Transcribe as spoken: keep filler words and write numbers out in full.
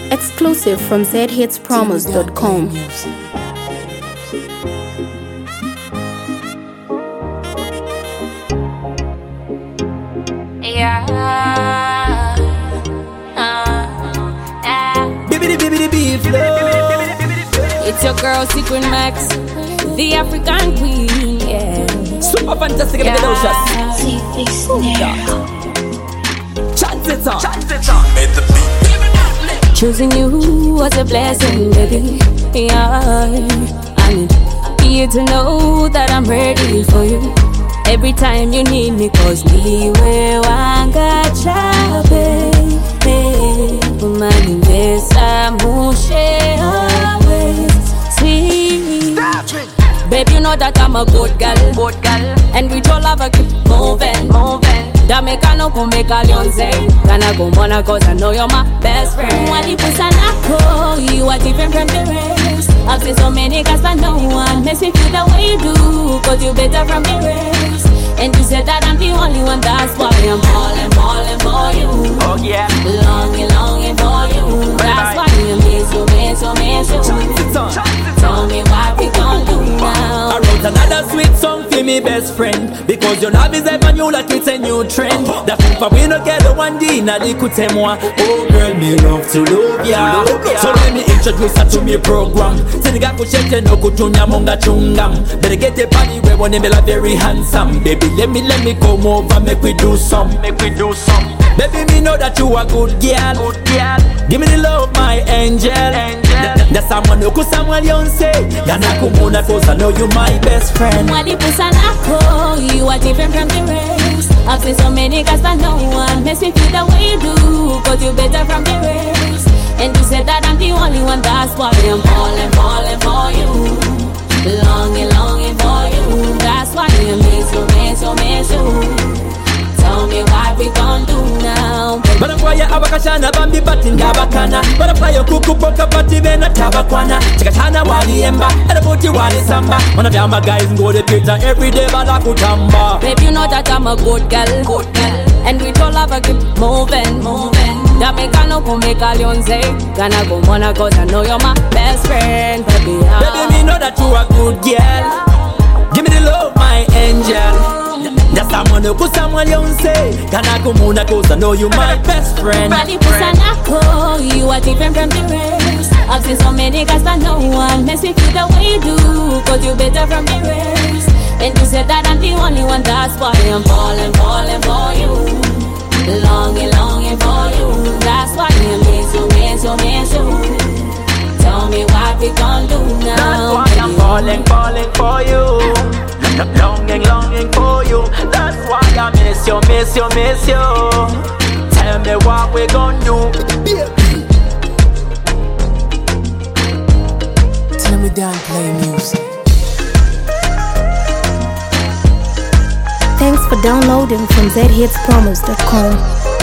Exclusive from z hits promos dot com. Yeah. Bibbidi bibbidi beef It's your girl Secret Max, the African queen, yeah. Super fantastic, yeah. Yeah. Chance it on, chance it on. Made the beat. Choosing you was a blessing, baby. Yeah. I need you to know that I'm ready for you every time you need me, cause niwe wanga chape. Hey, umani vesa mushe always. See, babe, you know that I'm a good girl, good girl. And we all have a keep moving, moving. That make I no go make a Leonze. Gonna go mona cause I know you're my best friend. Wali pusanako, you are different from the rest. I've seen so many guys but no one makes me feel the way you do, cause you better from the rest. And you said that I'm the only one, that's why I'm falling, falling for you. Oh yeah, longing, longing for you. That's why I miss you, miss you, miss you. Tell me what we gon' do now. I wrote another sweet song for me best friend, because your love is ever new like it's a new trend. That if we no get the one day, na di kute moi. Oh girl, me love to love ya. So let me introduce her to me program. Siniga kushete no kutunya monga chungam. Better get the body where one me la very handsome. Baby, let me, let me come over, make we do some, make we do some. Baby, me know that you a good girl, good girl. Give me the love, my angel, angel. That's someone who could someone you say. Yana kumuna cause I know you my best friend. Wali pusanako, you are different from the rest. I've seen so many guys but no one makes me feel the way you do, cause you better from the rest. And you said that I'm the only one, that's why I'm falling, falling for you. Longing, longing for you. That's why I miss you, miss you, miss you. Tell me what we gon' do now, baby. But I'm why abakashana bambi batin gabakana. But I'm fire kuku poka pati bena tabakwana. Chikatana wali emba, and a booty wali samba. One of them guys go to Twitter every day balakutamba. Babe, you know that I'm a good girl, good girl. And we all have a keep moving, moving. That make I no go make a Leonze. Gonna go mona cause I know you're my best friend, baby. Ah. Baby, me know that you a good girl. Give me the love, my angel. That's someone who put someone you say. Gonna go mona cause I know you my best friend. Wali pusanako, you are different from the rest. I've seen so many guys but no one makes me feel the way you do, cause you better from the rest. And you said that I'm the only one, that's why I'm falling, falling for you. Longing, longing for you. That's why I miss you, miss you, miss you. Tell me what we gon' do now. That's why I'm falling, falling for you. Longing, longing for you. That's why I miss you, miss you, miss you. Tell me what we gon' do. Tell me down, play music. Thanks for downloading from z hits promos dot com.